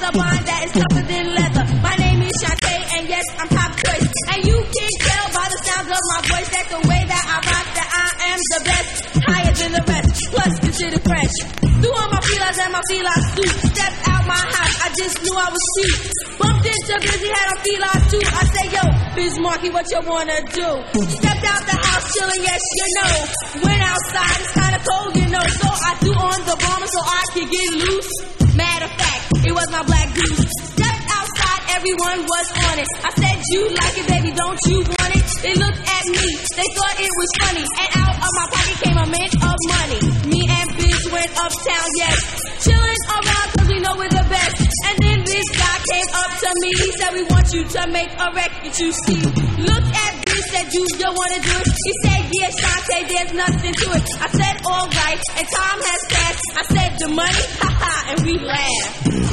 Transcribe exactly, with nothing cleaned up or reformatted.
a bond that is tougher than leather. My name is Shantae, and yes, I'm top choice. And you can tell by the sound of my voice that the way that I rock, that I am the best, higher than the rest, plus considered fresh. Threw on my feelers and my feline suit, stepped out my house, I just knew I was cute. Bumped into Busy, had a feline too. I say, yo, Biz Markie, what you wanna do? Stepped out the house, chillin', yes, you know. Went outside, it's kinda cold, you know. So I threw on the bomber so I could get loose. Matter of fact, it was my black goose. Stepped outside, everyone was on it. I said, you like it, baby, don't you want it? They looked at me, they thought it was funny. And out of my pocket came a mint of money. Me and Biz went uptown, yes. Chillin' around cause we know we're the best. And then this guy came up to me, he said, we want you to make a record, you see. Looked at Biz, said, you don't wanna do it? He said, yeah, Shantae, there's nothing to it. I said, alright, and time has passed. I said, the money, haha, and we laughed.